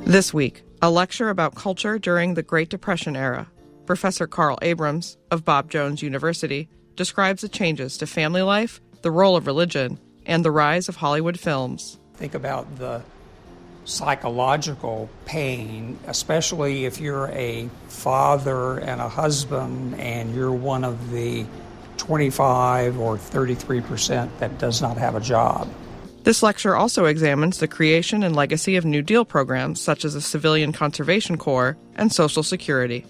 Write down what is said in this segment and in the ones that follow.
This week, a lecture about culture during the Great Depression era. Professor Carl Abrams of Bob Jones University describes the changes to family life, the role of religion, and the rise of Hollywood films. Think about the psychological pain, especially if you're a father and a husband and you're one of the 25 or 33% that does not have a job. This lecture also examines the creation and legacy of New Deal programs such as the Civilian Conservation Corps and Social Security.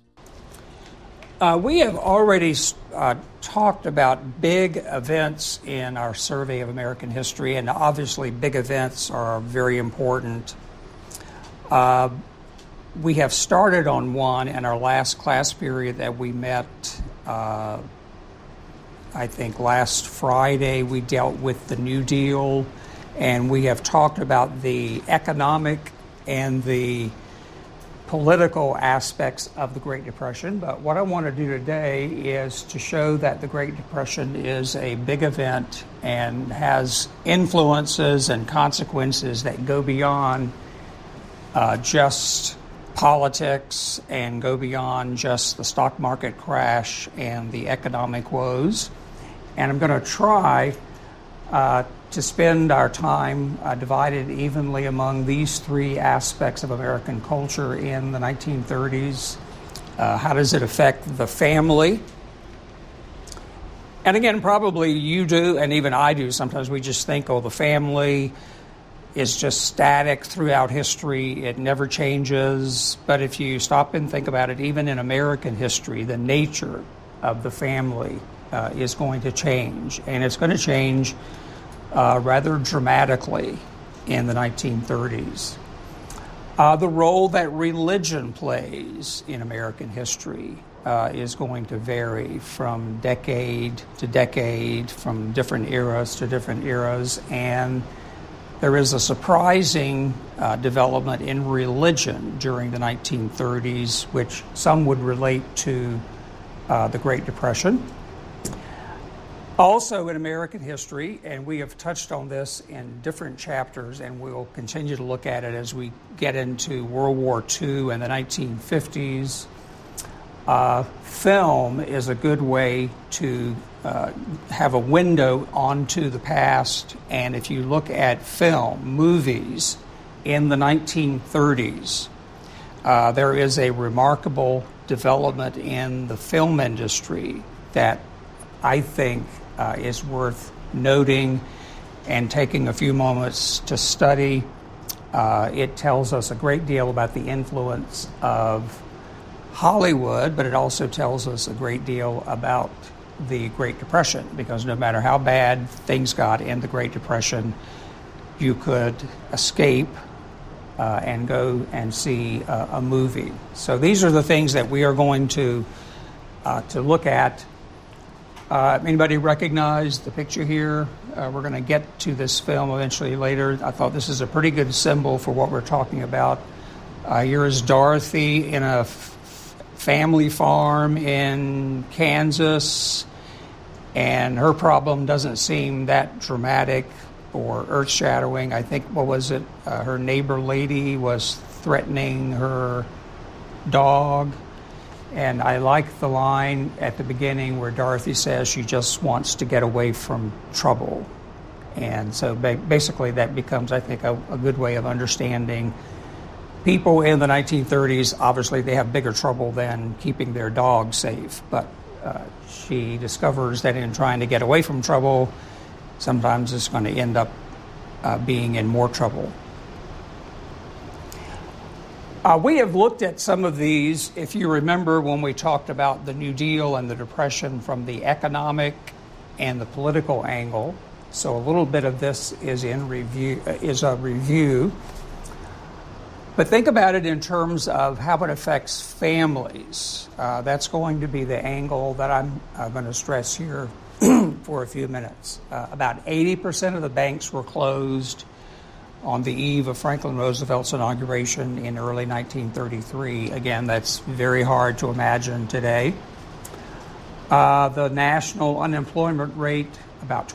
We have already talked about big events in our survey of American history, and obviously big events are very important. We have started on one in our last class period that we met, I think last Friday. We dealt with the New Deal, and we have talked about the economic and the political aspects of the Great Depression. But what I want to do today is to show that the Great Depression is a big event and has influences and consequences that go beyond just politics and go beyond just the stock market crash and the economic woes. And I'm going to try to spend our time divided evenly among these three aspects of American culture in the 1930s. How does it affect the family? And again, probably you do, and even I do. Sometimes we just think, oh, the family is just static throughout history. It never changes. But if you stop and think about it, even in American history, the nature of the family is going to change. And it's going to change rather dramatically in the 1930s. The role that religion plays in American history is going to vary from decade to decade, from different eras to different eras, and there is a surprising development in religion during the 1930s, which some would relate to the Great Depression. Also in American history, and we have touched on this in different chapters, and we'll continue to look at it as we get into World War II and the 1950s, film is a good way to have a window onto the past. And if you look at film, movies in the 1930s, there is a remarkable development in the film industry that I think is worth noting and taking a few moments to study. It tells us a great deal about the influence of Hollywood, but it also tells us a great deal about the Great Depression, because no matter how bad things got in the Great Depression, you could escape and go and see a movie. So these are the things that we are going to look at. Anybody recognize the picture here? We're going to get to this film eventually later. I thought this is a pretty good symbol for what we're talking about. Here is Dorothy in a family farm in Kansas, and her problem doesn't seem that dramatic or earth-shattering. I think, what was it? Her neighbor lady was threatening her dog. And I like the line at the beginning where Dorothy says she just wants to get away from trouble. And so basically that becomes, I think, a good way of understanding people in the 1930s. Obviously, they have bigger trouble than keeping their dog safe. But she discovers that in trying to get away from trouble, sometimes it's going to end up being in more trouble. We have looked at some of these, if you remember, when we talked about the New Deal and the Depression from the economic and the political angle. So a little bit of this is a review. But think about it in terms of how it affects families. That's going to be the angle that I'm going to stress here for a few minutes. About 80% of the banks were closed on the eve of Franklin Roosevelt's inauguration in early 1933. Again, that's very hard to imagine today. The national unemployment rate, about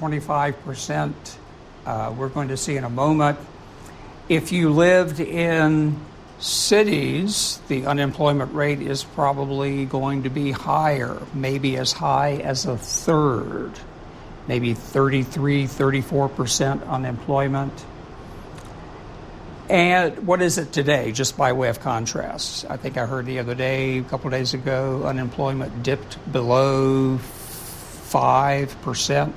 25%. We're going to see in a moment. If you lived in Cities, the unemployment rate is probably going to be higher, maybe as high as a third, maybe 33, 34% unemployment. And what is it today, just by way of contrast? I think I heard the other day, a couple of days ago, unemployment dipped below 5%.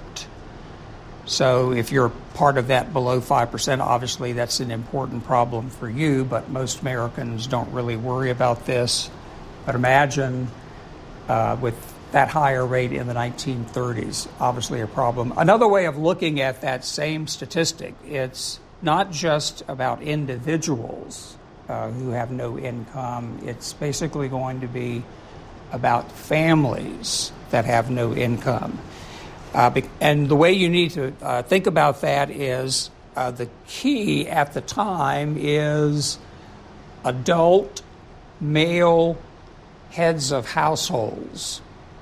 So if you're part of that below 5%, obviously that's an important problem for you, but most Americans don't really worry about this. But imagine with that higher rate in the 1930s, obviously a problem. Another way of looking at that same statistic, it's not just about individuals who have no income. It's basically going to be about families that have no income. And the way you need to think about that is the key at the time is adult male heads of households,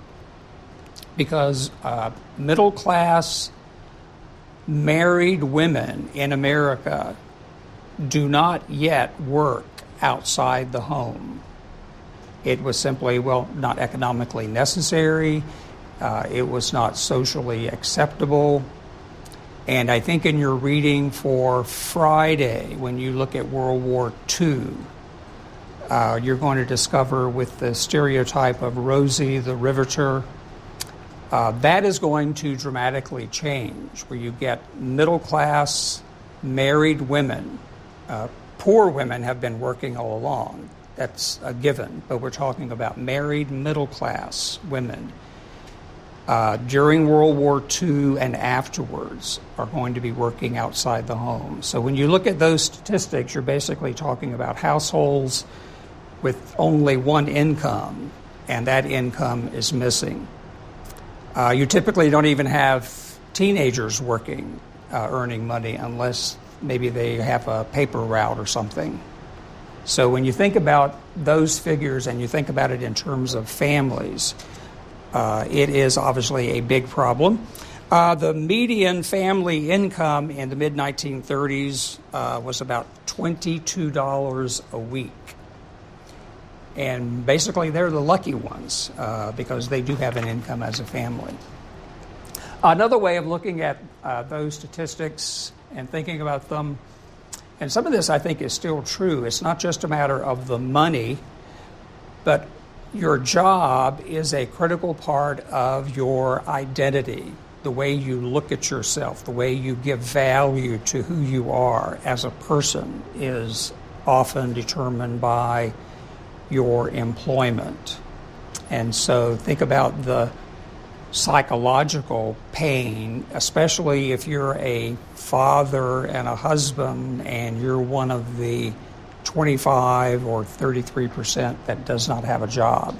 because middle class married women in America do not yet work outside the home. It was simply, not economically necessary. It was not socially acceptable. And I think in your reading for Friday, when you look at World War II, you're going to discover with the stereotype of Rosie the Riveter, that is going to dramatically change, where you get middle-class married women. Poor women have been working all along. That's a given. But we're talking about married middle-class women during World War II and afterwards are going to be working outside the home. So when you look at those statistics, you're basically talking about households with only one income, and that income is missing. You typically don't even have teenagers working, earning money, unless maybe they have a paper route or something. So when you think about those figures and you think about it in terms of families, it is obviously a big problem. The median family income in the mid-1930s was about $22 a week. And basically, they're the lucky ones because they do have an income as a family. Another way of looking at those statistics and thinking about them, and some of this I think is still true, it's not just a matter of the money, but your job is a critical part of your identity. The way you look at yourself, the way you give value to who you are as a person is often determined by your employment. And so think about the psychological pain, especially if you're a father and a husband and you're one of the 25 or 33% that does not have a job.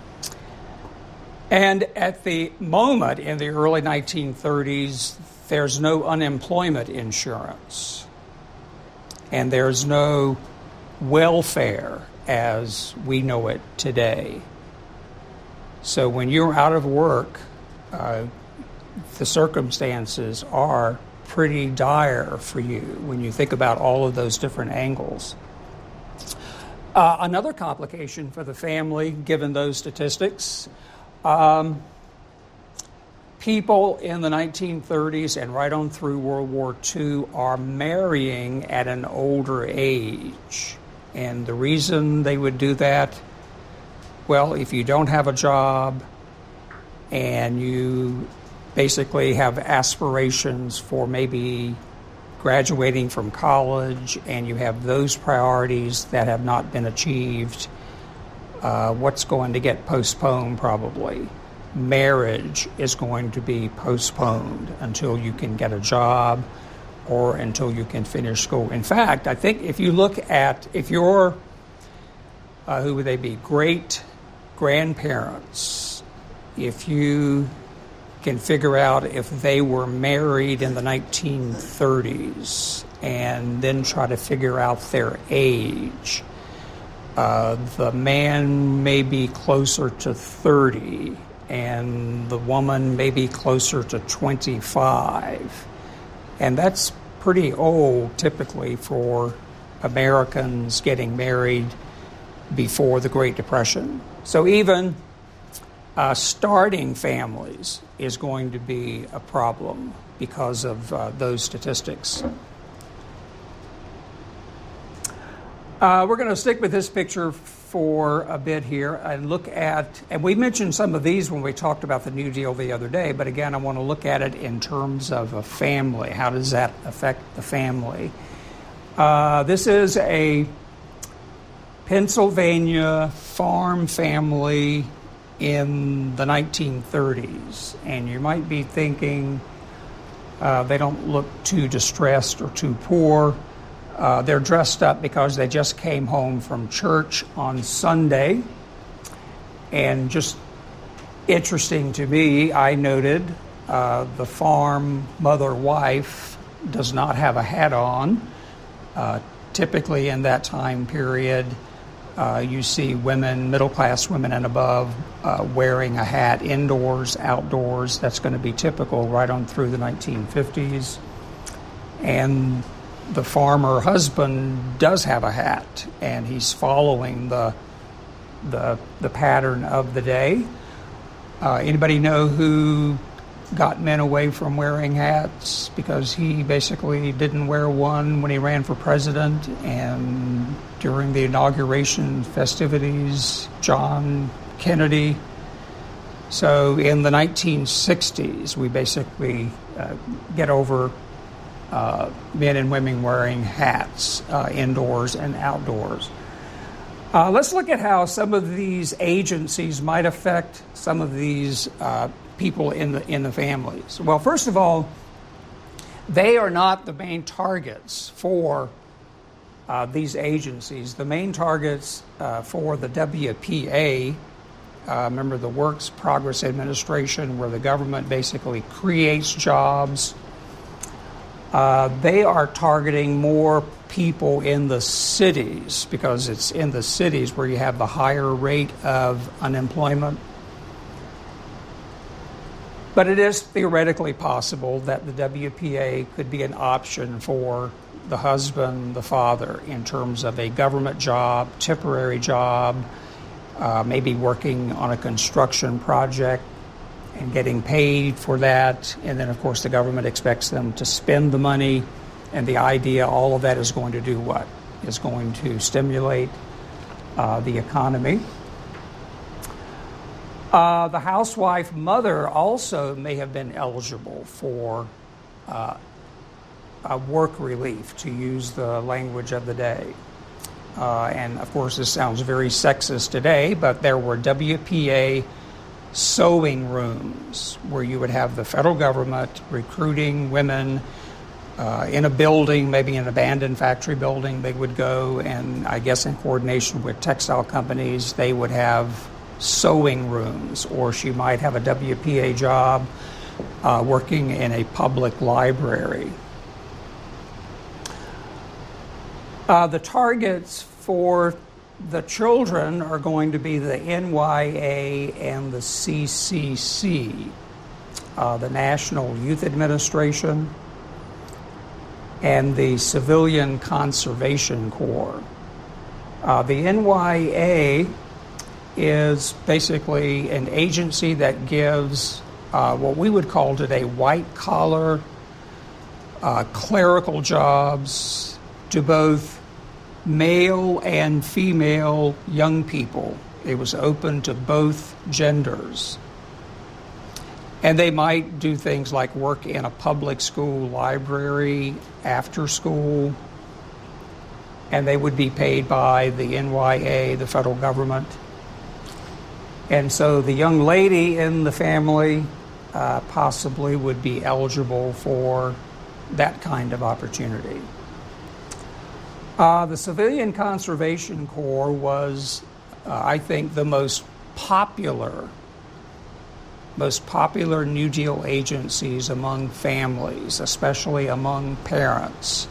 And at the moment in the early 1930s, there's no unemployment insurance and there's no welfare as we know it today. So when you're out of work, the circumstances are pretty dire for you when you think about all of those different angles. Another complication for the family, given those statistics, people in the 1930s and right on through World War II are marrying at an older age. And the reason they would do that, well, if you don't have a job and you basically have aspirations for maybe graduating from college and you have those priorities that have not been achieved, what's going to get postponed probably? Marriage is going to be postponed until you can get a job or until you can finish school. In fact, I think if you look at, if you're, who would they be, great-grandparents, if you can figure out if they were married in the 1930s and then try to figure out their age, the man may be closer to 30 and the woman may be closer to 25. And that's pretty old typically for Americans getting married before the Great Depression. So even starting families is going to be a problem because of those statistics. We're going to stick with this picture for a bit here and look at, and we mentioned some of these when we talked about the New Deal the other day, but again, I want to look at it in terms of a family. How does that affect the family? This is a Pennsylvania farm family in the 1930s, and you might be thinking they don't look too distressed or too poor. They're dressed up because they just came home from church on Sunday. And just interesting to me, I noted the farm mother-wife does not have a hat on. Typically in that time period, you see women, middle-class women and above, wearing a hat indoors, outdoors. That's going to be typical right on through the 1950s. And the farmer husband does have a hat, and he's following the pattern of the day. Anybody know who got men away from wearing hats because he basically didn't wear one when he ran for president, and during the inauguration festivities, John Kennedy. So in the 1960s, we basically get over men and women wearing hats indoors and outdoors. Let's look at how some of these agencies might affect some of these people in the families. Well, first of all, they are not the main targets for these agencies. The main targets for the WPA, remember the Works Progress Administration, where the government basically creates jobs. They are targeting more people in the cities because it's in the cities where you have the higher rate of unemployment. But it is theoretically possible that the WPA could be an option for the husband, the father, in terms of a government job, temporary job, maybe working on a construction project and getting paid for that. And then, of course, the government expects them to spend the money. And the idea, all of that is going to do what? Is going to stimulate the economy. The housewife mother also may have been eligible for work relief, to use the language of the day. And, of course, this sounds very sexist today, but there were WPA sewing rooms where you would have the federal government recruiting women in a building, maybe an abandoned factory building. They would go, and I guess in coordination with textile companies, they would have sewing rooms, or she might have a WPA job working in a public library. The targets for the children are going to be the NYA and the CCC, the National Youth Administration, and the Civilian Conservation Corps. The NYA is basically an agency that gives what we would call today white-collar clerical jobs to both male and female young people. It was open to both genders. And they might do things like work in a public school library after school, and they would be paid by the NYA, the federal government. And so the young lady in the family possibly would be eligible for that kind of opportunity. The Civilian Conservation Corps was, I think, the most popular New Deal agencies among families, especially among parents.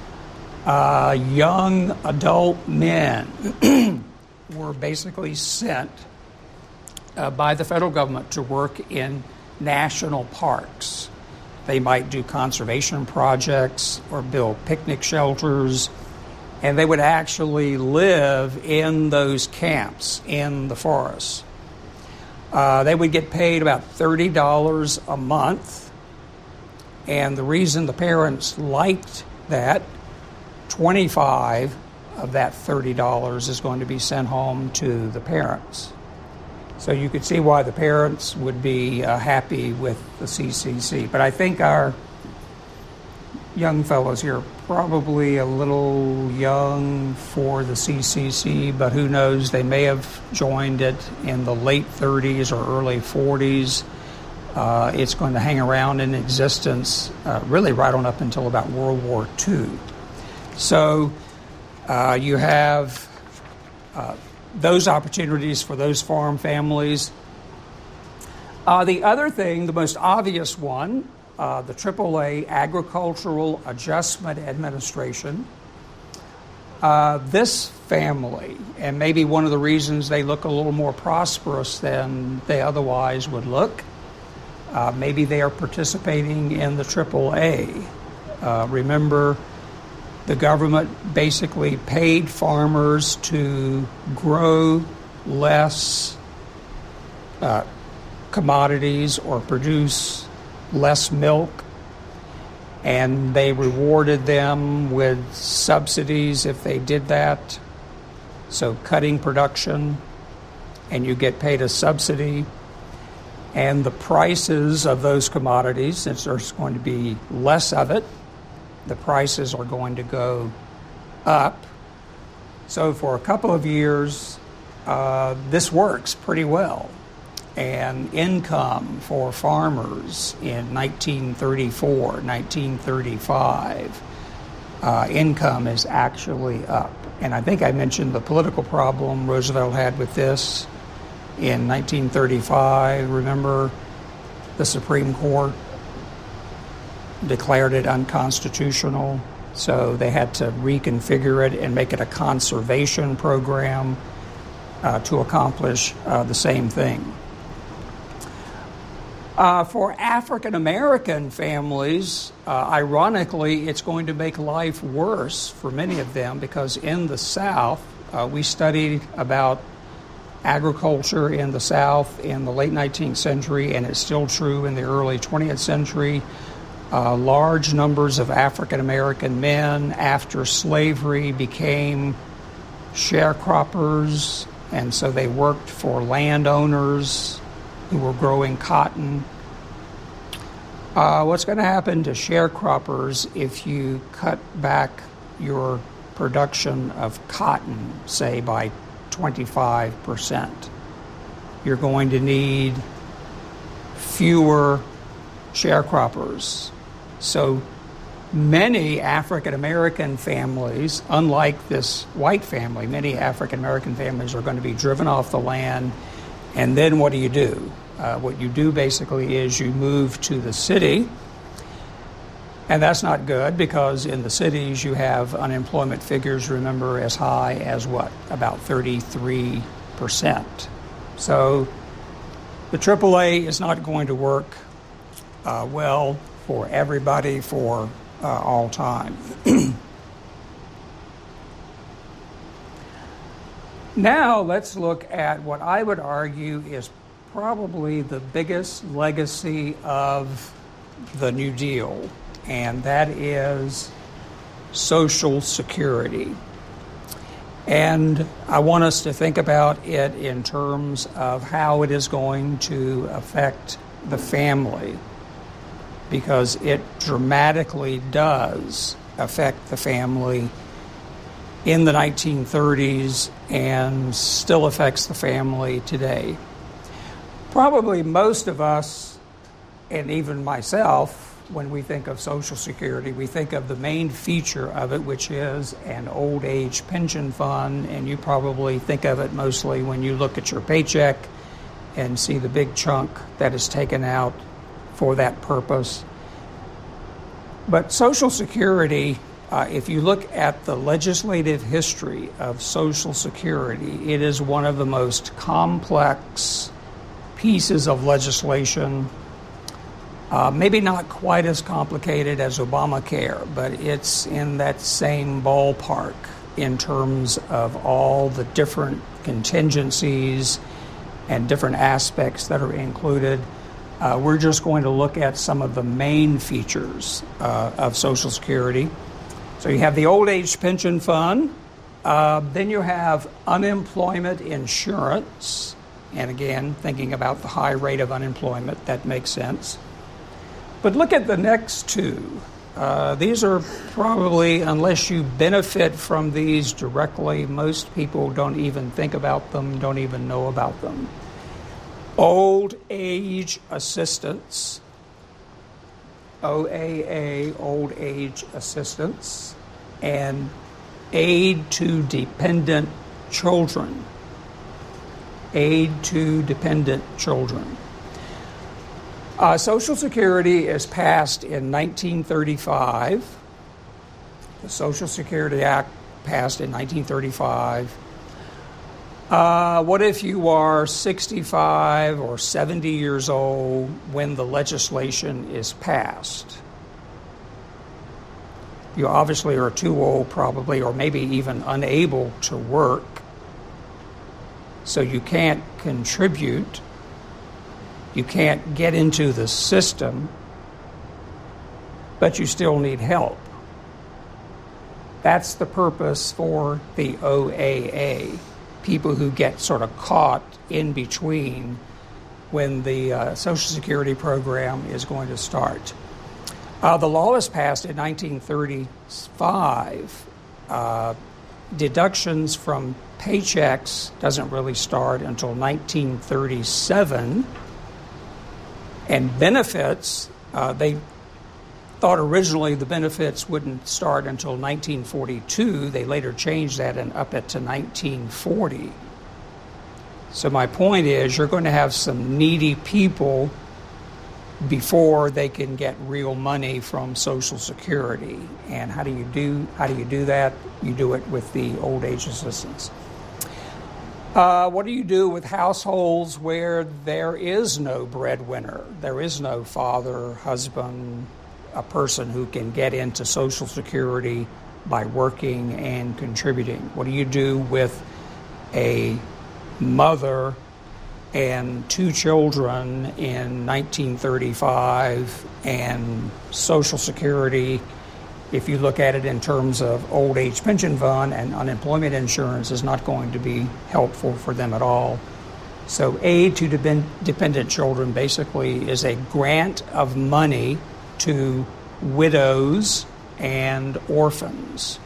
Young adult men were basically sent by the federal government to work in national parks. They might do conservation projects or build picnic shelters and they would actually live in those camps in the forest. They would get paid about $30 a month, and the reason the parents liked that, 25 of that $30 is going to be sent home to the parents. So you could see why the parents would be happy with the CCC. But I think our young fellows here are probably a little young for the CCC, but who knows, they may have joined it in the late 30s or early 40s. It's going to hang around in existence really right on up until about World War II. So you have those opportunities for those farm families. The other thing, the most obvious one, the AAA Agricultural Adjustment Administration. This family, and maybe one of the reasons they look a little more prosperous than they otherwise would look, maybe they are participating in the AAA. Remember, the government basically paid farmers to grow less commodities or produce less milk, and they rewarded them with subsidies if they did that. So cutting production, and you get paid a subsidy. And the prices of those commodities, since there's going to be less of it, the prices are going to go up. So for a couple of years, this works pretty well. And income for farmers in 1934, 1935, income is actually up. And I think I mentioned the political problem Roosevelt had with this in 1935. Remember, the Supreme Court declared it unconstitutional, so they had to reconfigure it and make it a conservation program to accomplish the same thing. For African American families, ironically, it's going to make life worse for many of them, because in the South, we studied about agriculture in the South in the late 19th century, and it's still true in the early 20th century. Large numbers of African American men after slavery became sharecroppers, and so they worked for landowners who were growing cotton. What's going to happen to sharecroppers if you cut back your production of cotton, say, by 25%? You're going to need fewer sharecroppers. So many African American families, unlike this white family, many African American families are going to be driven off the land. And then what do? What you do basically is you move to the city, and that's not good, because in the cities you have unemployment figures, remember, as high as what? About 33%. So the AAA is not going to work well for everybody for all time. Now let's look at what I would argue is probably the biggest legacy of the New Deal, and that is Social Security. And I want us to think about it in terms of how it is going to affect the family, because it dramatically does affect the family in the 1930s and still affects the family today. Probably most of us, and even myself, when we think of Social Security, we think of the main feature of it, which is an old age pension fund, and you probably think of it mostly when you look at your paycheck and see the big chunk that is taken out for that purpose. But Social Security, if you look at the legislative history of Social Security, it is one of the most complex pieces of legislation. Maybe not quite as complicated as Obamacare, but it's in that same ballpark. in terms of all the different contingencies and different aspects that are included. We're just going to look at some of the main features of Social Security. So you have the old age pension fund, then you have unemployment insurance, and again, thinking about the high rate of unemployment, that makes sense. But look at the next two. These are probably, unless you benefit from these directly, most people don't even think about them, don't even know about them. Old age assistance, OAA, old age assistance, and aid to dependent children. Aid to dependent children. Social Security is passed in 1935. The Social Security Act passed in 1935. What if you are 65 or 70 years old when the legislation is passed? You obviously are too old, probably, or maybe even unable to work, so you can't contribute. You can't get into the system, but you still need help. That's the purpose for the OAA, people who get sort of caught in between when the Social Security program is going to start. The law was passed in 1935. Deductions from paychecks doesn't really start until 1937. And benefits, they thought originally the benefits wouldn't start until 1942. They later changed that and up it to 1940. So my point is, you're going to have some needy people before they can get real money from Social Security. And how do you do that? You do it with the old age assistance. What do you do with households where there is no breadwinner? There is no father, husband, a person who can get into Social Security by working and contributing. What do you do with a mother and two children in 1935 and Social Security? If you look at it in terms of old age pension fund and unemployment insurance, is not going to be helpful for them at all. So aid to dependent children basically is a grant of money to widows and orphans.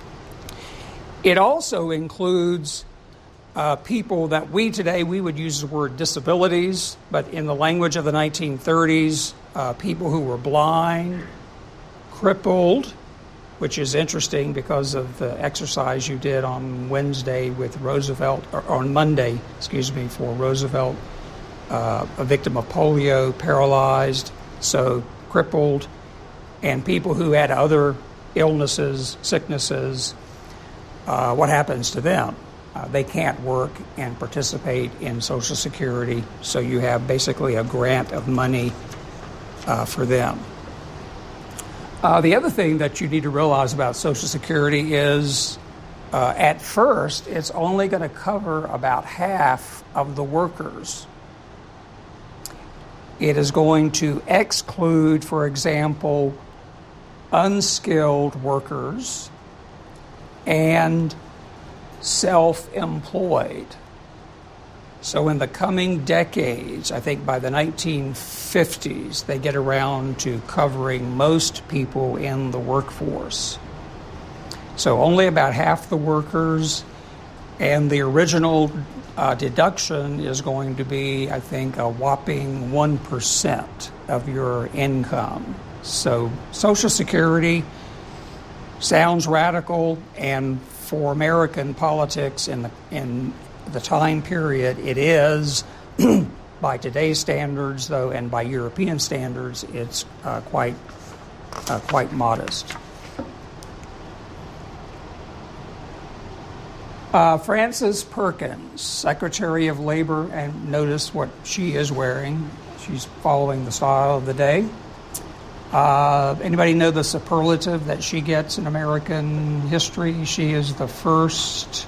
It also includes people that we would use the word disabilities, but in the language of the 1930s, people who were blind, crippled, which is interesting because of the exercise you did on Wednesday with Roosevelt, or on Monday, for Roosevelt, a victim of polio, paralyzed, so crippled, and people who had other illnesses, sicknesses. What happens to them? They can't work and participate in Social Security, so you have basically a grant of money for them. The other thing that you need to realize about Social Security is, at first, it's only going to cover about half of the workers. It is going to exclude, for example, unskilled workers and self-employed. So in the coming decades, I think by the 1950s, they get around to covering most people in the workforce. So only about half the workers, and the original deduction is going to be, I think, a whopping 1% of your income. So Social Security sounds radical, and for American politics in the time period, it is. By today's standards, though, and by European standards, it's quite modest. Frances Perkins, Secretary of Labor, and notice what she is wearing. She's following the style of the day. Anybody know the superlative that she gets in American history? She is the first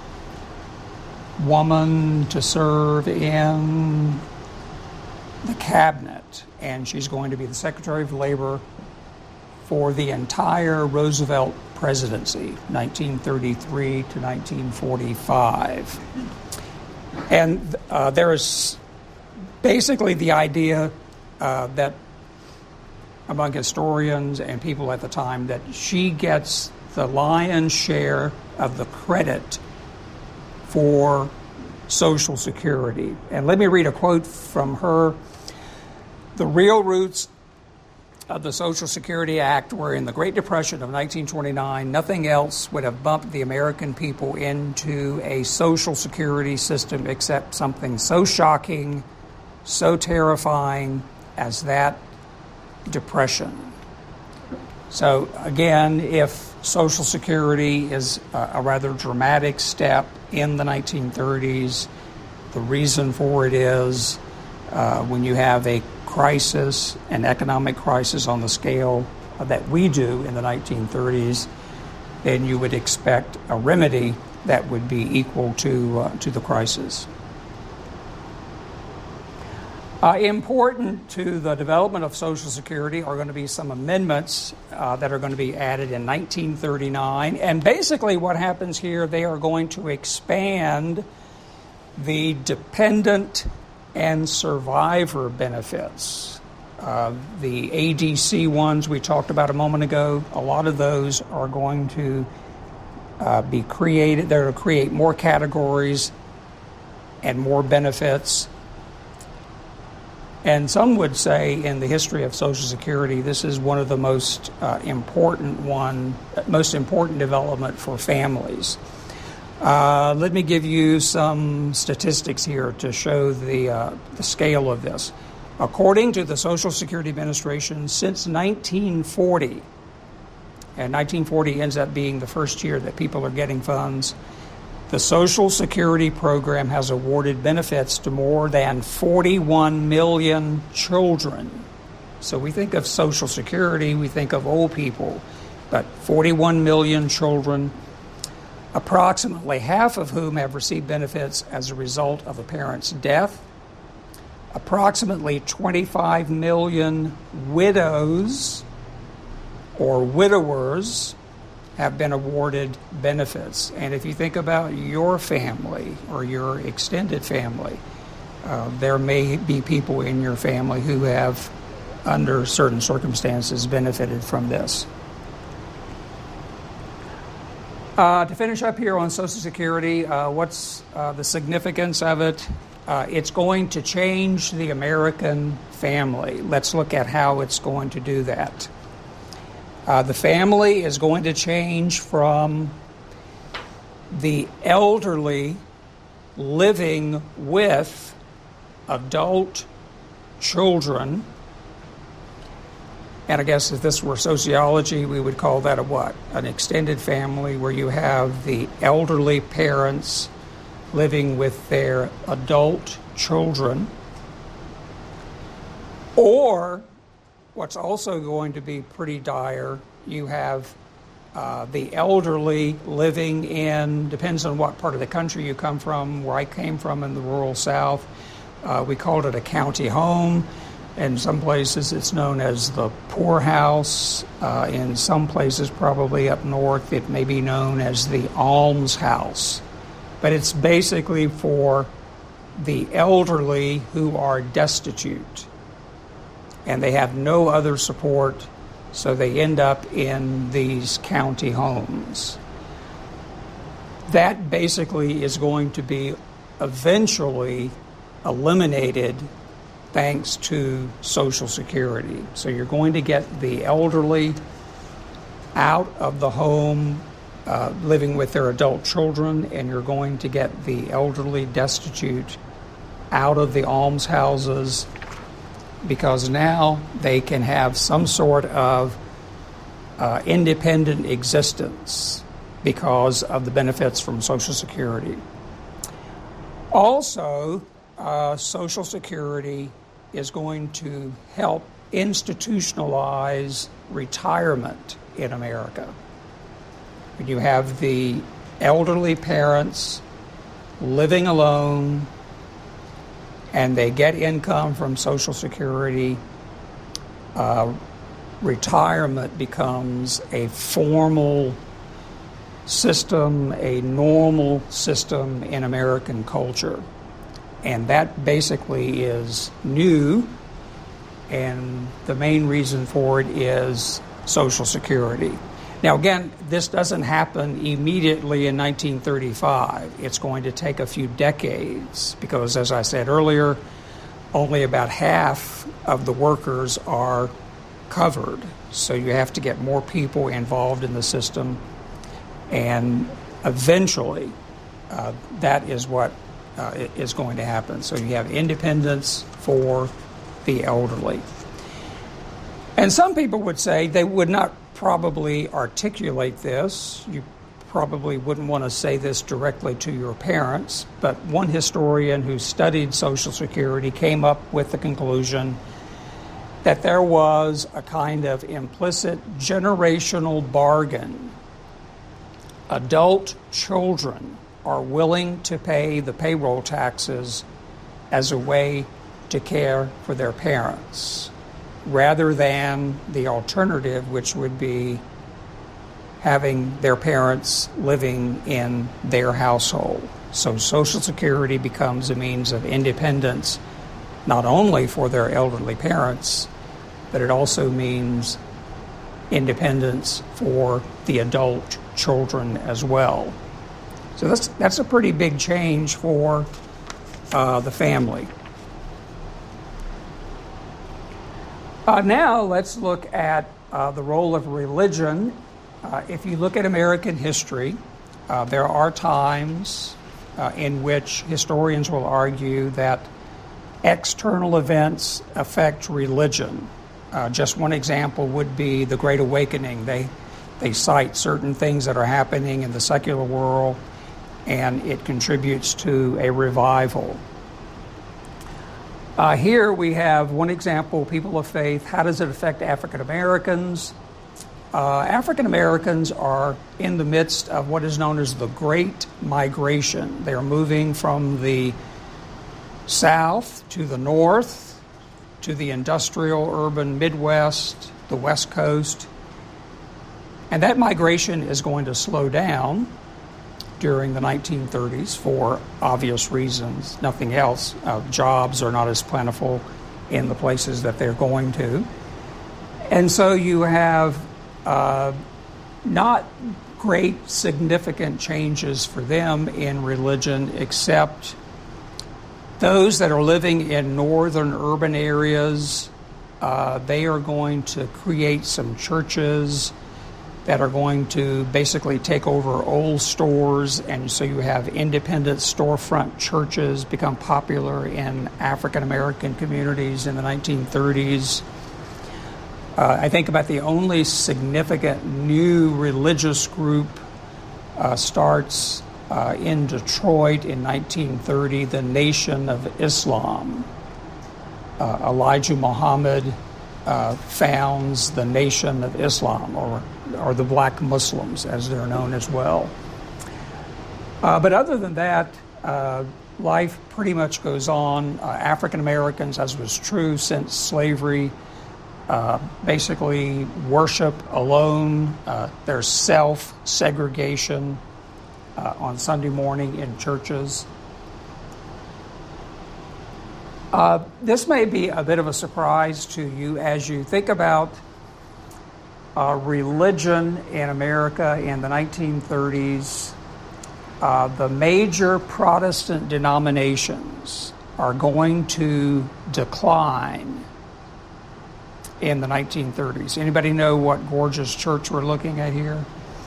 woman to serve in the cabinet, and she's going to be the Secretary of Labor for the entire Roosevelt presidency, 1933 to 1945. And there is basically the idea that among historians and people at the time that she gets the lion's share of the credit for Social Security. And let me read a quote from her. The real roots of the Social Security Act were in the Great Depression of 1929. Nothing else would have bumped the American people into a Social Security system except something so shocking, so terrifying as that depression. So again, if Social Security is a rather dramatic step in the 1930s, the reason for it is when you have a crisis, an economic crisis on the scale that we do in the 1930s, then you would expect a remedy that would be equal to the crisis. Important to the development of Social Security are going to be some amendments that are going to be added in 1939. And basically what happens here, they are going to expand the dependent and survivor benefits. The ADC ones we talked about a moment ago, a lot of those are going to be created. They're going to create more categories and more benefits. And some would say in the history of Social Security, this is one of the most important development for families. Let me give you some statistics here to show the scale of this. According to the Social Security Administration, since 1940, and 1940 ends up being the first year that people are getting funds, the Social Security program has awarded benefits to more than 41 million children. So we think of Social Security, we think of old people, but 41 million children, approximately half of whom have received benefits as a result of a parent's death. Approximately 25 million widows or widowers have been awarded benefits. And if you think about your family or your extended family, there may be people in your family who have, under certain circumstances, benefited from this. To finish up here on Social Security, what's the significance of it? It's going to change the American family. Let's look at how it's going to do that. The family is going to change from the elderly living with adult children. And I guess if this were sociology, we would call that a what? An extended family where you have the elderly parents living with their adult children. Or what's also going to be pretty dire, you have the elderly living in, depends on what part of the country you come from. Where I came from in the rural South, we called it a county home. In some places it's known as the poorhouse. In some places, probably up north, it may be known as the almshouse. But it's basically for the elderly who are destitute and they have no other support, so they end up in these county homes. That basically is going to be eventually eliminated thanks to Social Security. So you're going to get the elderly out of the home living with their adult children, and you're going to get the elderly destitute out of the almshouses, because now they can have some sort of independent existence because of the benefits from Social Security. Also, Social Security is going to help institutionalize retirement in America. You have the elderly parents living alone, and they get income from Social Security. Retirement becomes a formal system, a normal system in American culture. And that basically is new, and the main reason for it is Social Security. Now, again, this doesn't happen immediately in 1935. It's going to take a few decades because, as I said earlier, only about half of the workers are covered. So you have to get more people involved in the system, and eventually that is what is going to happen. So you have independence for the elderly. And some people would say they would not probably articulate this. You probably wouldn't want to say this directly to your parents, but one historian who studied Social Security came up with the conclusion that there was a kind of implicit generational bargain. Adult children are willing to pay the payroll taxes as a way to care for their parents, rather than the alternative, which would be having their parents living in their household. So Social Security becomes a means of independence, not only for their elderly parents, but it also means independence for the adult children as well. So that's a pretty big change for the family. Now let's look at the role of religion. If you look at American history, there are times in which historians will argue that external events affect religion. Just one example would be the Great Awakening. They cite certain things that are happening in the secular world, and it contributes to a revival. Here we have one example, people of faith. How does it affect African Americans? African Americans are in the midst of what is known as the Great Migration. They're moving from the south to the north, to the industrial urban Midwest, the West Coast. And that migration is going to slow down during the 1930s for obvious reasons, nothing else. Jobs are not as plentiful in the places that they're going to. And so you have not great significant changes for them in religion, except those that are living in northern urban areas. They are going to create some churches that are going to basically take over old stores, and so you have independent storefront churches become popular in African American communities in the 1930s. I think about the only significant new religious group starts in Detroit in 1930, the Nation of Islam. Elijah Muhammad founds the Nation of Islam, or the Black Muslims, as they're known as well. But other than that, life pretty much goes on. African Americans, as was true since slavery, basically worship alone. There's self-segregation on Sunday morning in churches. This may be a bit of a surprise to you as you think about religion in America in the 1930s. The major Protestant denominations are going to decline in the 1930s. Anybody know what gorgeous church we're looking at here?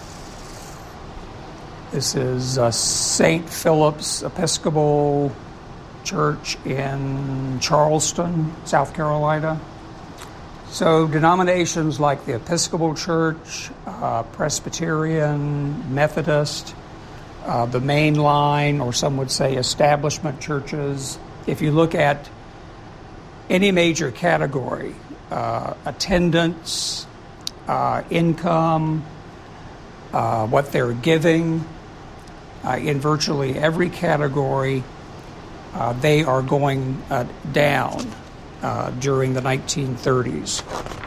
This is St. Philip's Episcopal Church in Charleston, South Carolina. So denominations like the Episcopal Church, Presbyterian, Methodist, the mainline, or some would say establishment churches. If you look at any major category, attendance, income, what they're giving, in virtually every category, they are going down during the 1930s.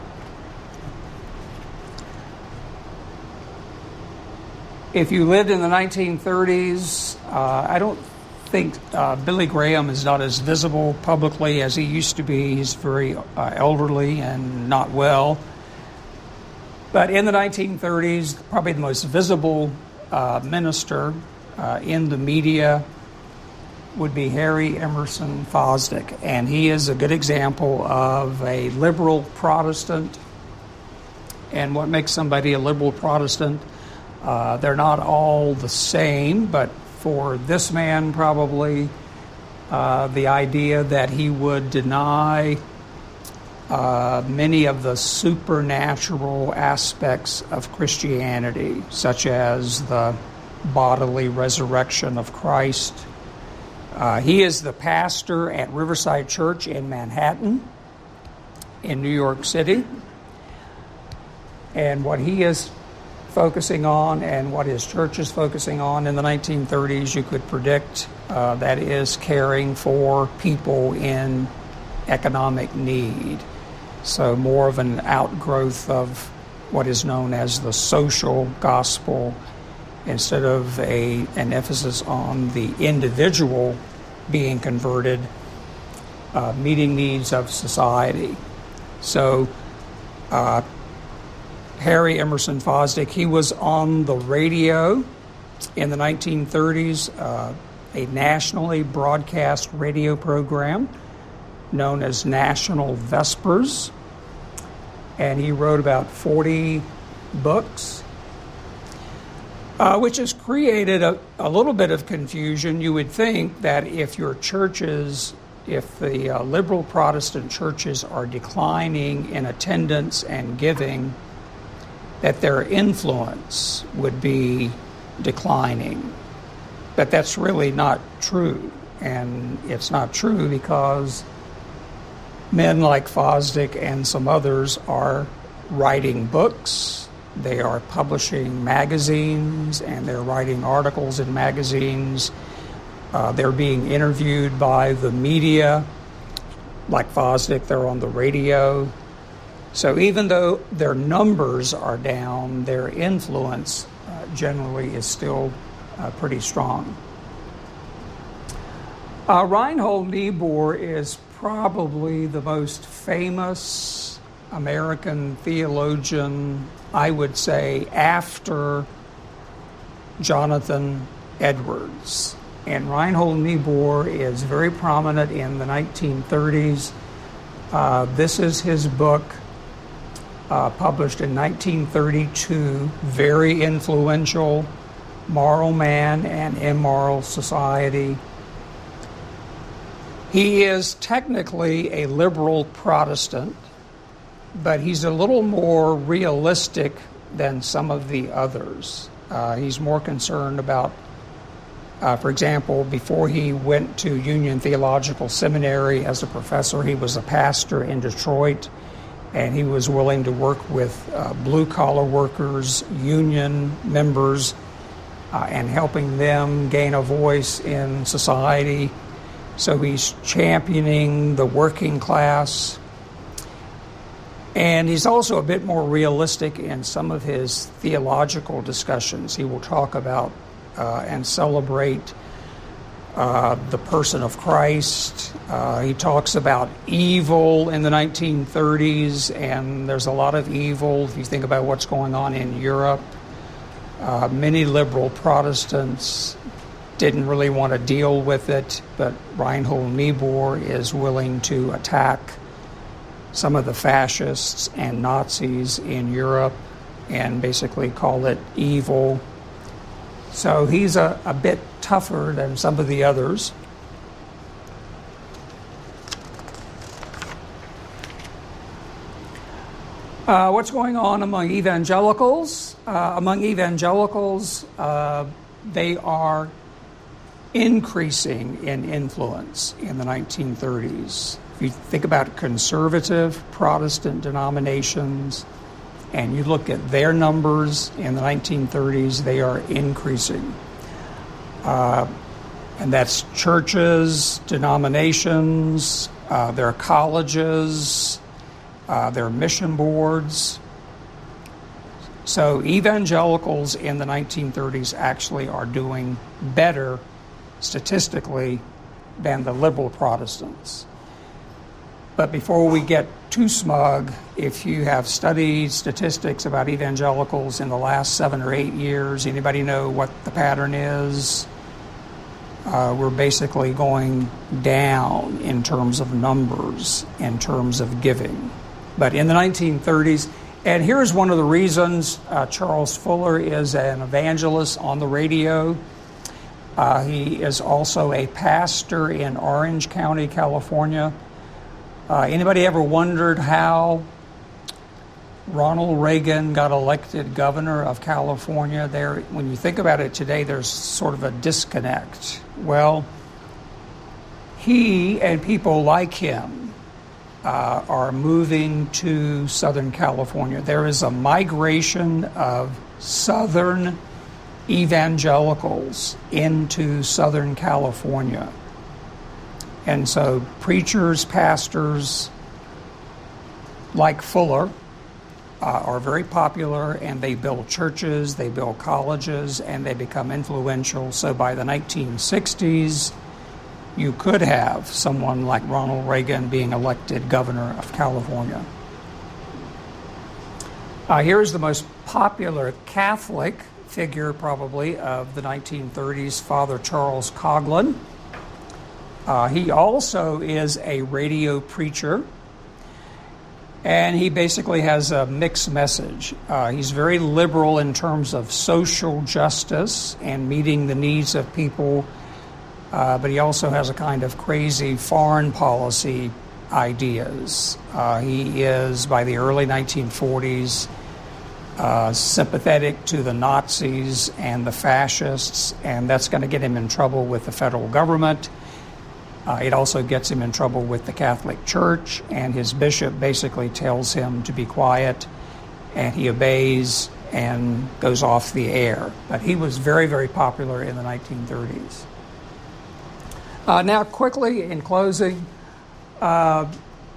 If you lived in the 1930s, I don't think Billy Graham is not as visible publicly as he used to be. He's very elderly and not well. But in the 1930s, probably the most visible minister in the media would be Harry Emerson Fosdick. And he is a good example of a liberal Protestant. And what makes somebody a liberal Protestant? They're not all the same, but for this man, probably the idea that he would deny many of the supernatural aspects of Christianity, such as the bodily resurrection of Christ. He is the pastor at Riverside Church in Manhattan, in New York City. And what he is focusing on and what his church is focusing on in the 1930s, you could predict that is caring for people in economic need. So more of an outgrowth of what is known as the social gospel instead of an emphasis on the individual being converted, meeting needs of society. So Harry Emerson Fosdick, he was on the radio in the 1930s, a nationally broadcast radio program known as National Vespers, and he wrote about 40 books, which has created a little bit of confusion. You would think that if the liberal Protestant churches are declining in attendance and giving, that their influence would be declining. But that's really not true. And it's not true because men like Fosdick and some others are writing books, they are publishing magazines, and they're writing articles in magazines. They're being interviewed by the media. Like Fosdick, they're on the radio. So even though their numbers are down, their influence generally is still pretty strong. Reinhold Niebuhr is probably the most famous American theologian, I would say, after Jonathan Edwards. And Reinhold Niebuhr is very prominent in the 1930s. This is his book, published in 1932, very influential, Moral Man and Immoral Society. He is technically a liberal Protestant, but he's a little more realistic than some of the others. He's more concerned about, for example, before he went to Union Theological Seminary as a professor, he was a pastor in Detroit, and he was willing to work with blue-collar workers, union members, and helping them gain a voice in society. So he's championing the working class. And he's also a bit more realistic in some of his theological discussions. He will talk about and celebrate the person of Christ. He talks about evil in the 1930s, and there's a lot of evil if you think about what's going on in Europe. Many liberal Protestants didn't really want to deal with it, but Reinhold Niebuhr is willing to attack some of the fascists and Nazis in Europe and basically call it evil. So he's a bit tougher than some of the others. What's going on among evangelicals? They are increasing in influence in the 1930s. If you think about conservative Protestant denominations and you look at their numbers in the 1930s, they are increasing. And that's churches, denominations, their colleges, their mission boards. So evangelicals in the 1930s actually are doing better statistically than the liberal Protestants. But before we get too smug, if you have studied statistics about evangelicals in the last 7 or 8 years, anybody know what the pattern is? We're basically going down in terms of numbers, in terms of giving. But in the 1930s, and here's one of the reasons Charles Fuller is an evangelist on the radio. He is also a pastor in Orange County, California. Anybody ever wondered how Ronald Reagan got elected governor of California? When you think about it today, there's sort of a disconnect. Well, he and people like him are moving to Southern California. There is a migration of Southern evangelicals into Southern California. And so preachers, pastors like Fuller are very popular, and they build churches, they build colleges, and they become influential. So by the 1960s, you could have someone like Ronald Reagan being elected governor of California. Here's the most popular Catholic figure probably of the 1930s, Father Charles Coughlin. He also is a radio preacher, and he basically has a mixed message. He's very liberal in terms of social justice and meeting the needs of people, but he also has a kind of crazy foreign policy ideas. He is, by the early 1940s, sympathetic to the Nazis and the fascists, and that's going to get him in trouble with the federal government. It also gets him in trouble with the Catholic Church, and his bishop basically tells him to be quiet, and he obeys and goes off the air. But he was very, very popular in the 1930s. Now, quickly, in closing, for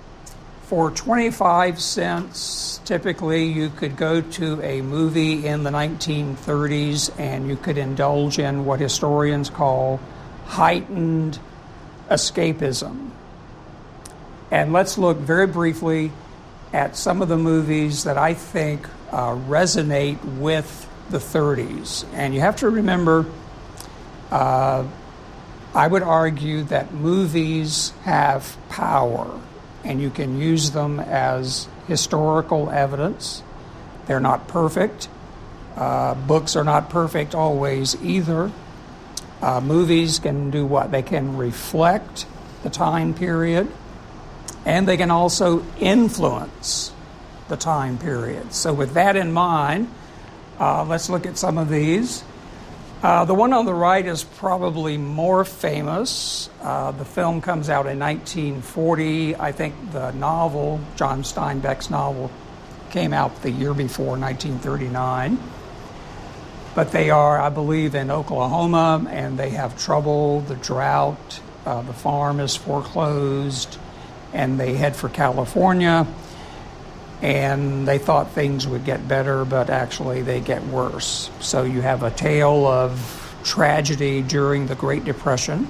25 cents, typically you could go to a movie in the 1930s and you could indulge in what historians call heightened escapism. And let's look very briefly at some of the movies that I think resonate with the 30s. And you have to remember, I would argue that movies have power, and you can use them as historical evidence. They're not perfect. Books are not perfect always either. Movies can do what? They can reflect the time period, and they can also influence the time period. So with that in mind, let's look at some of these. The one on the right is probably more famous. The film comes out in 1940. I think the novel, John Steinbeck's novel, came out the year before, 1939. But they are, I believe, in Oklahoma, and they have trouble, the drought, the farm is foreclosed, and they head for California. And they thought things would get better, but actually they get worse. So you have a tale of tragedy during the Great Depression.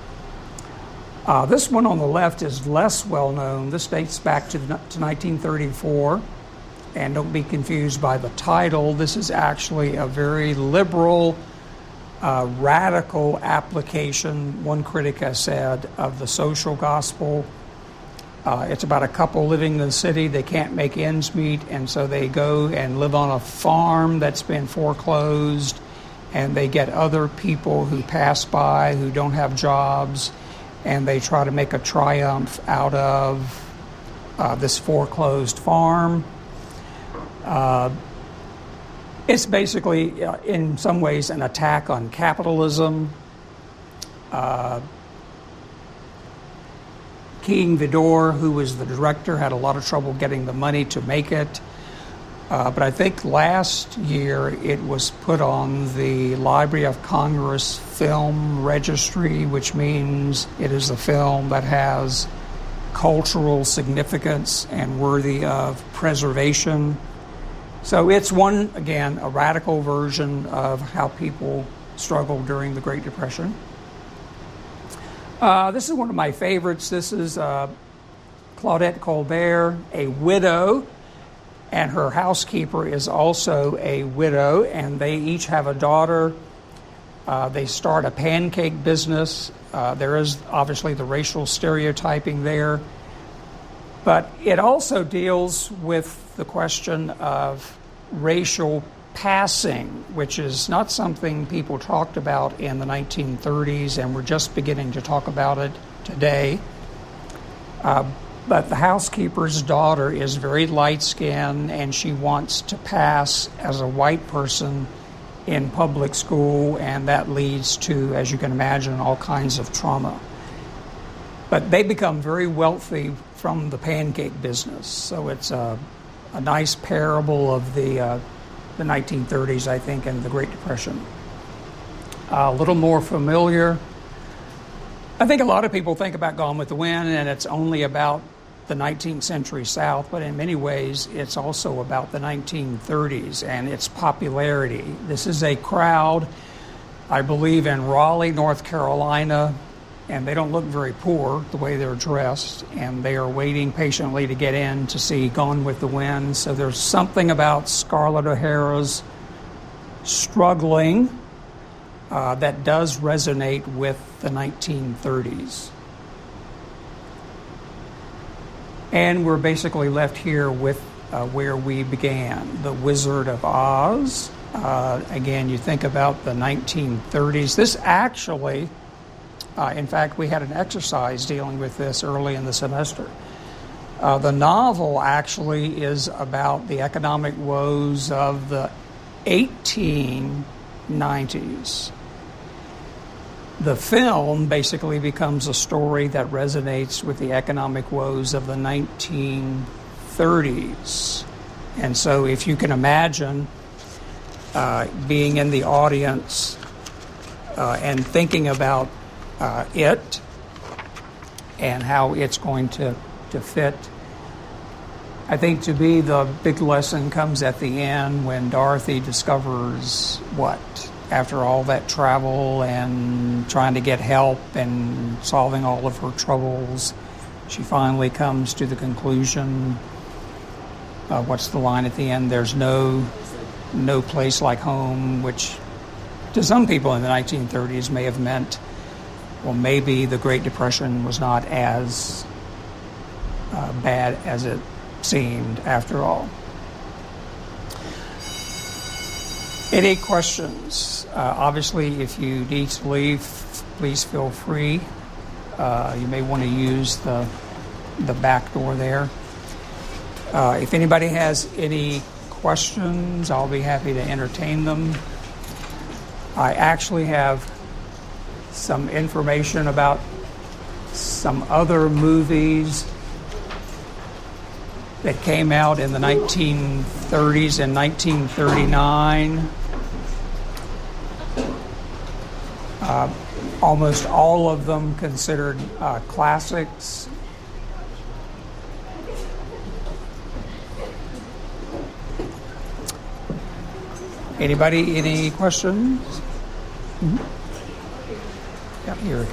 This one on the left is less well known. This dates back to 1934. And don't be confused by the title. This is actually a very liberal, radical application, one critic has said, of the social gospel. It's about a couple living in the city. They can't make ends meet, and so they go and live on a farm that's been foreclosed, and they get other people who pass by who don't have jobs, and they try to make a triumph out of this foreclosed farm. It's basically, in some ways, an attack on capitalism. King Vidor, who was the director, had a lot of trouble getting the money to make it. But I think last year it was put on the Library of Congress Film Registry, which means it is a film that has cultural significance and worthy of preservation. So it's again, a radical version of how people struggled during the Great Depression. This is one of my favorites. This is Claudette Colbert, a widow, and her housekeeper is also a widow, and they each have a daughter. They start a pancake business. There is obviously the racial stereotyping there, but it also deals with the question of racial passing, which is not something people talked about in the 1930s, and we're just beginning to talk about it today. But the housekeeper's daughter is very light-skinned, and she wants to pass as a white person in public school, and that leads to, as you can imagine, all kinds of trauma. But they become very wealthy from the pancake business, so it's a nice parable of the 1930s, I think, and the Great Depression. A little more familiar. I think a lot of people think about Gone with the Wind, and it's only about the 19th century South, but in many ways it's also about the 1930s and its popularity. This is a crowd, I believe, in Raleigh, North Carolina, and they don't look very poor the way they're dressed, and they are waiting patiently to get in to see Gone with the Wind. So there's something about Scarlett O'Hara's struggling that does resonate with the 1930s. And we're basically left here with where we began, The Wizard of Oz. Again, you think about the 1930s. This actually, in fact, we had an exercise dealing with this early in the semester. The novel actually is about the economic woes of the 1890s. The film basically becomes a story that resonates with the economic woes of the 1930s. And so if you can imagine being in the audience and thinking about it and how it's going to fit, I think to me the big lesson comes at the end when Dorothy discovers what? After all that travel and trying to get help and solving all of her troubles, she finally comes to the conclusion, what's the line at the end? There's no place like home, which to some people in the 1930s may have meant, well, maybe the Great Depression was not as bad as it seemed after all. Any questions? Obviously, if you need to leave, please feel free. You may want to use the back door there. If anybody has any questions, I'll be happy to entertain them. I actually have some information about some other movies that came out in the 1930s and 1939. Almost all of them considered classics. Anybody, any questions? Mm-hmm. Yeah, here.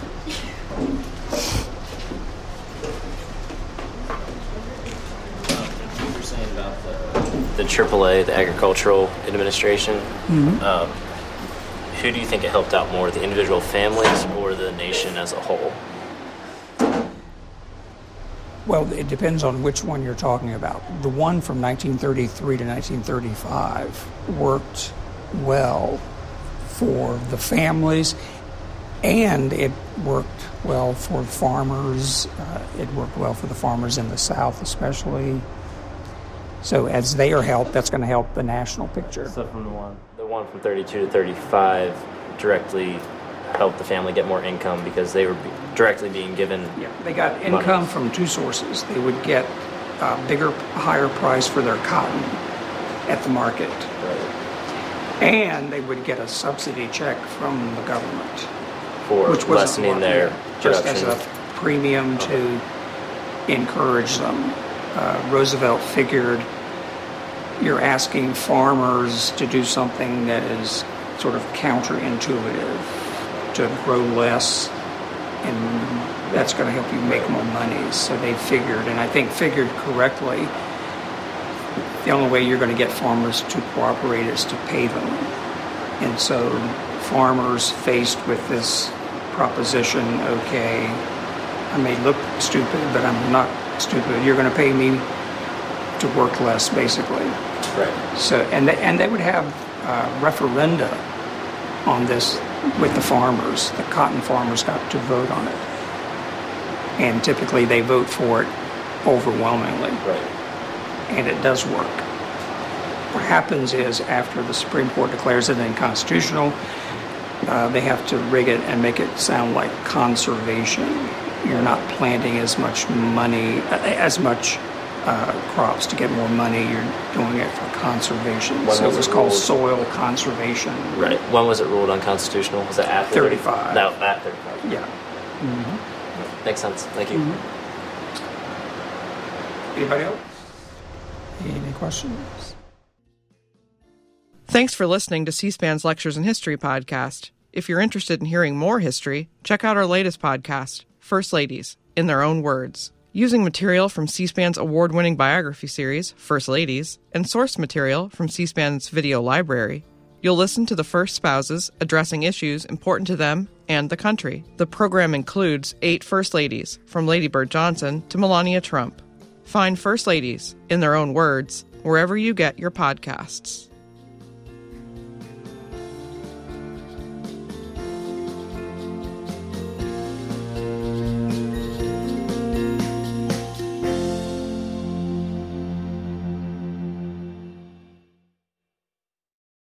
You were saying about the AAA, the Agricultural Administration. Mm-hmm. Who do you think it helped out more, the individual families or the nation as a whole? Well, it depends on which one you're talking about. The one from 1933 to 1935 worked well for the families, and it worked well for farmers. It worked well for the farmers in the South especially. So as they are helped, that's going to help the national picture. So from the one from 32 to 35 directly help the family get more income because they were directly being given. Yeah, they got income from two sources. They would get a higher price for their cotton at the market. Right. And they would get a subsidy check from the government. For which lessening their just production. as a premium to encourage them. Roosevelt figured you're asking farmers to do something that is sort of counterintuitive, to grow less, and that's going to help you make more money. So they figured, and I think figured correctly, the only way you're going to get farmers to cooperate is to pay them. And so farmers faced with this proposition, okay, I may look stupid, but I'm not stupid. You're going to pay me to work less, basically. Right. So, and they would have referenda on this with the farmers. The cotton farmers got to vote on it. And typically they vote for it overwhelmingly. Right. And it does work. What happens is after the Supreme Court declares it unconstitutional, they have to rig it and make it sound like conservation. You're not planting as much crops to get more money. You're doing it for conservation. So it was called soil conservation. Right. When was it ruled unconstitutional? Was it after 35? No, at 35. Yeah. Mm-hmm. Makes sense. Thank you. Mm-hmm. Anybody else? Any questions? Thanks for listening to C-SPAN's Lectures in History podcast. If you're interested in hearing more history, check out our latest podcast, First Ladies, in Their Own Words. Using material from C-SPAN's award-winning biography series, First Ladies, and source material from C-SPAN's video library, you'll listen to the first spouses addressing issues important to them and the country. The program includes 8 First Ladies, from Lady Bird Johnson to Melania Trump. Find First Ladies, in Their Own Words, wherever you get your podcasts.